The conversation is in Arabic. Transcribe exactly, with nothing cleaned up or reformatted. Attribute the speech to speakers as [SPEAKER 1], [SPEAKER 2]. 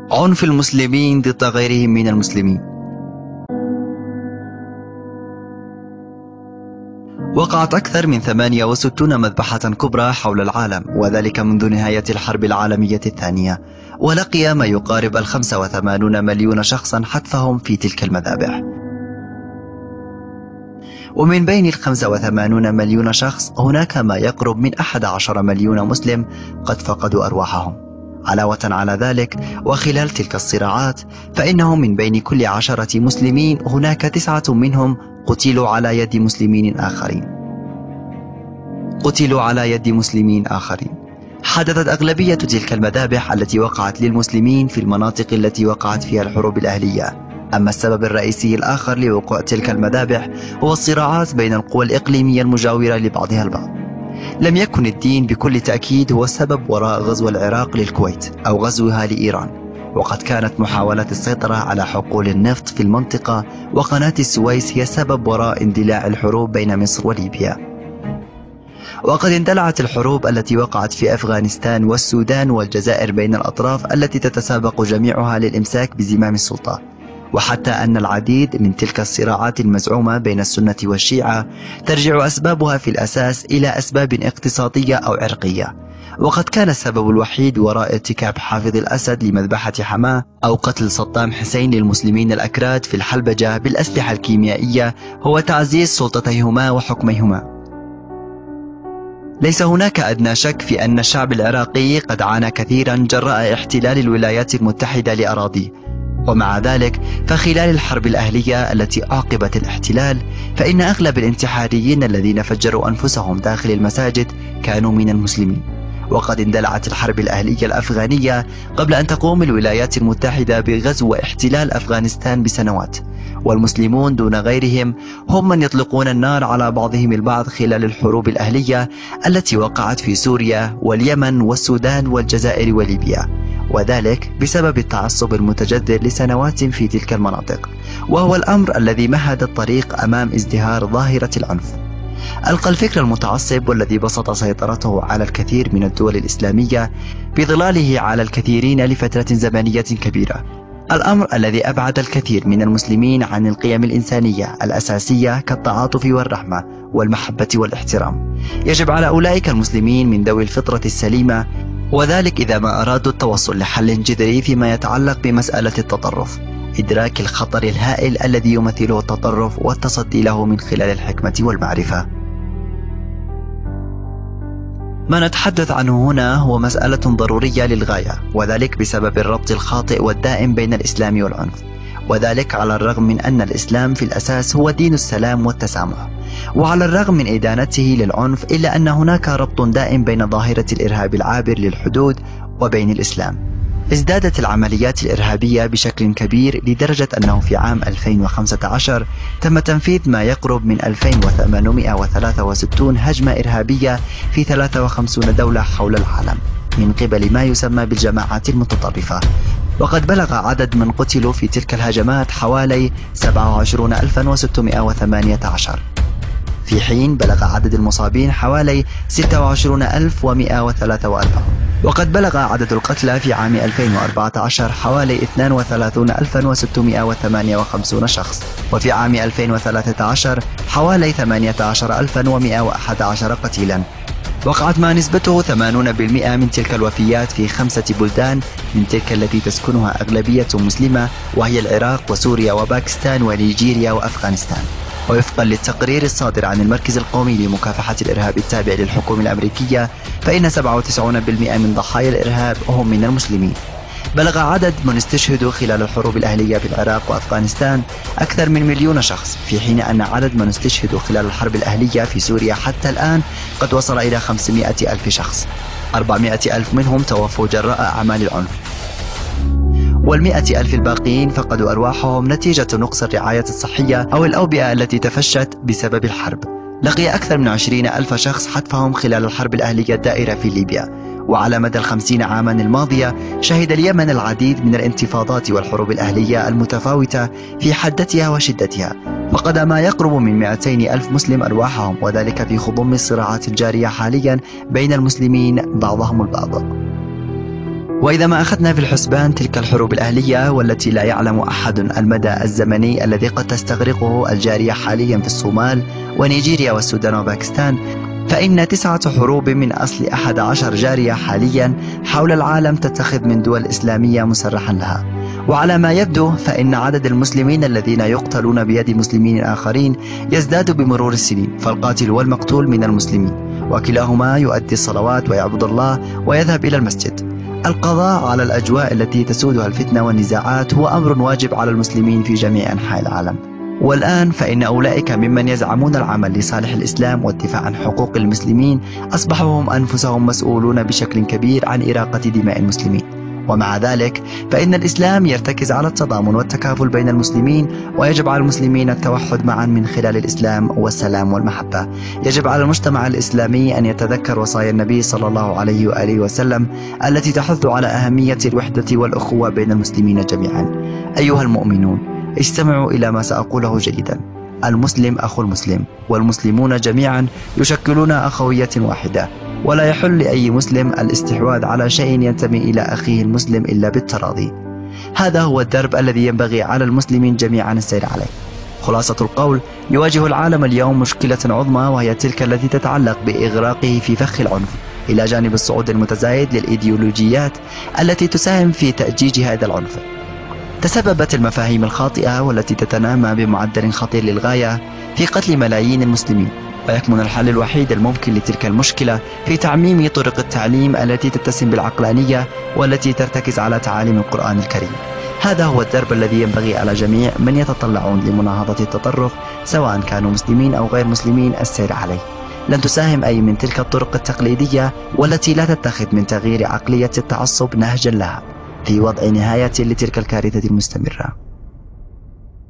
[SPEAKER 1] عنف المسلمين ضد غيرهم من المسلمين. وقعت أكثر من ثمانية وستين مذبحة كبرى حول العالم، وذلك منذ نهاية الحرب العالمية الثانية، ولقي ما يقارب الخمسة وثمانون مليون شخصا حتفهم في تلك المذابح. ومن بين الخمسة وثمانون مليون شخص هناك ما يقرب من أحد عشر مليون مسلم قد فقدوا أرواحهم. علاوة على ذلك، وخلال تلك الصراعات فإنه من بين كل عشرة مسلمين هناك تسعة منهم قتلوا على يد مسلمين آخرين قتلوا على يد مسلمين آخرين. حدثت أغلبية تلك المذابح التي وقعت للمسلمين في المناطق التي وقعت فيها الحروب الأهلية. أما السبب الرئيسي الآخر لوقوع تلك المذابح هو الصراعات بين القوى الإقليمية المجاورة لبعضها البعض. لم يكن الدين بكل تأكيد هو السبب وراء غزو العراق للكويت أو غزوها لإيران، وقد كانت محاولات السيطرة على حقول النفط في المنطقة وقناة السويس هي السبب وراء اندلاع الحروب بين مصر وليبيا. وقد اندلعت الحروب التي وقعت في أفغانستان والسودان والجزائر بين الأطراف التي تتسابق جميعها للإمساك بزمام السلطة، وحتى أن العديد من تلك الصراعات المزعومة بين السنة والشيعة ترجع أسبابها في الأساس إلى أسباب اقتصادية أو عرقية. وقد كان السبب الوحيد وراء ارتكاب حافظ الأسد لمذبحة حماه أو قتل صدام حسين للمسلمين الأكراد في الحلبجة بالأسلحة الكيميائية هو تعزيز سلطتيهما وحكميهما. ليس هناك أدنى شك في أن الشعب العراقي قد عانى كثيرا جراء احتلال الولايات المتحدة لأراضيه، ومع ذلك فخلال الحرب الأهلية التي أعقبت الاحتلال فإن أغلب الانتحاريين الذين فجروا أنفسهم داخل المساجد كانوا من المسلمين. وقد اندلعت الحرب الأهلية الأفغانية قبل أن تقوم الولايات المتحدة بغزو واحتلال أفغانستان بسنوات، والمسلمون دون غيرهم هم من يطلقون النار على بعضهم البعض خلال الحروب الأهلية التي وقعت في سوريا واليمن والسودان والجزائر وليبيا، وذلك بسبب التعصب المتجذر لسنوات في تلك المناطق، وهو الأمر الذي مهد الطريق أمام ازدهار ظاهرة العنف. ألقى الفكر المتعصب والذي بسط سيطرته على الكثير من الدول الإسلامية بظلاله على الكثيرين لفترة زمنية كبيرة، الأمر الذي أبعد الكثير من المسلمين عن القيم الإنسانية الأساسية كالتعاطف والرحمة والمحبة والاحترام. يجب على أولئك المسلمين من ذوي الفطرة السليمة، وذلك إذا ما أرادوا التوصل لحل جذري فيما يتعلق بمسألة التطرف، إدراك الخطر الهائل الذي يمثله التطرف والتصدي له من خلال الحكمة والمعرفة. ما نتحدث عنه هنا هو مسألة ضرورية للغاية، وذلك بسبب الربط الخاطئ والدائم بين الإسلام والعنف، وذلك على الرغم من أن الإسلام في الأساس هو دين السلام والتسامح، وعلى الرغم من إدانته للعنف إلا أن هناك ربط دائم بين ظاهرة الإرهاب العابر للحدود وبين الإسلام. ازدادت العمليات الإرهابية بشكل كبير لدرجة أنه في عام ألفين وخمسة عشر تم تنفيذ ما يقرب من ألفين وثمانمائة وثلاثة وستين هجمة إرهابية في ثلاث وخمسين دولة حول العالم من قبل ما يسمى بالجماعات المتطرفة، وقد بلغ عدد من قتلوا في تلك الهجمات حوالي سبعة وعشرين ألفا وستمائة وثمانية عشر، في حين بلغ عدد المصابين حوالي ستة وعشرين ألف ومائة وثلاثة وأربعين، وقد بلغ عدد القتلى في عام ألفين وأربعة عشر حوالي اثنين وثلاثين ألفا وستمائة وثمانية وخمسين شخص، وفي عام ألفين وثلاثة عشر حوالي ثمانية عشر ألفا ومائة وأحد عشر قتيلا. وقعت ما نسبته ثمانين بالمئة من تلك الوفيات في خمسة بلدان من تلك التي تسكنها أغلبية مسلمة، وهي العراق وسوريا وباكستان ونيجيريا وأفغانستان. ووفقا للتقرير الصادر عن المركز القومي لمكافحة الإرهاب التابع للحكومة الأمريكية، فإن سبعة وتسعين بالمئة من ضحايا الإرهاب هم من المسلمين. بلغ عدد من استشهدوا خلال الحروب الأهلية بالعراق وأفغانستان أكثر من مليون شخص، في حين أن عدد من استشهدوا خلال الحرب الأهلية في سوريا حتى الآن قد وصل إلى خمسمائة ألف شخص، أربعمائة ألف منهم توفوا جراء أعمال العنف، والمئة ألف الباقين فقدوا أرواحهم نتيجة نقص الرعاية الصحية أو الأوبئة التي تفشت بسبب الحرب. لقي أكثر من عشرين ألف شخص حتفهم خلال الحرب الأهلية الدائرة في ليبيا. وعلى مدى الخمسين عاما الماضية شهد اليمن العديد من الانتفاضات والحروب الأهلية المتفاوتة في حدتها وشدتها، فقد ما يقرب من مئتين ألف مسلم أرواحهم، وذلك في خضم الصراعات الجارية حاليا بين المسلمين بعضهم البعض. وإذا ما أخذنا في الحسبان تلك الحروب الأهلية والتي لا يعلم أحد المدى الزمني الذي قد تستغرقه الجارية حاليا في الصومال ونيجيريا والسودان وباكستان، فإن تسعة حروب من أصل أحد عشر جارية حاليا حول العالم تتخذ من دول إسلامية مسرحا لها. وعلى ما يبدو فإن عدد المسلمين الذين يقتلون بيد مسلمين آخرين يزداد بمرور السنين، فالقاتل والمقتول من المسلمين، وكلاهما يؤدي الصلوات ويعبد الله ويذهب إلى المسجد. القضاء على الأجواء التي تسودها الفتنة والنزاعات هو أمر واجب على المسلمين في جميع أنحاء العالم. والآن فإن أولئك ممن يزعمون العمل لصالح الإسلام والدفاع عن حقوق المسلمين أصبحوا هم أنفسهم مسؤولون بشكل كبير عن إراقة دماء المسلمين. ومع ذلك فإن الإسلام يرتكز على التضامن والتكافل بين المسلمين، ويجب على المسلمين التوحد معا من خلال الإسلام والسلام والمحبة. يجب على المجتمع الإسلامي أن يتذكر وصايا النبي صلى الله عليه وآله وسلم التي تحث على أهمية الوحدة والأخوة بين المسلمين جميعا. أيها المؤمنون، استمعوا إلى ما سأقوله جيدا. المسلم أخو المسلم، والمسلمون جميعا يشكلون أخوية واحدة، ولا يحل لأي مسلم الاستحواذ على شيء ينتمي إلى أخيه المسلم إلا بالتراضي. هذا هو الدرب الذي ينبغي على المسلمين جميعا السير عليه. خلاصة القول، يواجه العالم اليوم مشكلة عظمى، وهي تلك التي تتعلق بإغراقه في فخ العنف، إلى جانب الصعود المتزايد للإيديولوجيات التي تساهم في تأجيج هذا العنف. تسببت المفاهيم الخاطئة والتي تتنامى بمعدل خطير للغاية في قتل ملايين المسلمين، ويكمن الحل الوحيد الممكن لتلك المشكلة في تعميم طرق التعليم التي تتسم بالعقلانية والتي ترتكز على تعاليم القرآن الكريم. هذا هو الدرب الذي ينبغي على جميع من يتطلعون لمناهضة التطرف، سواء كانوا مسلمين أو غير مسلمين، السير عليه. لن تساهم أي من تلك الطرق التقليدية والتي لا تتخذ من تغيير عقلية التعصب نهجا لها في وضع نهاية لتلك الكارثة المستمرة.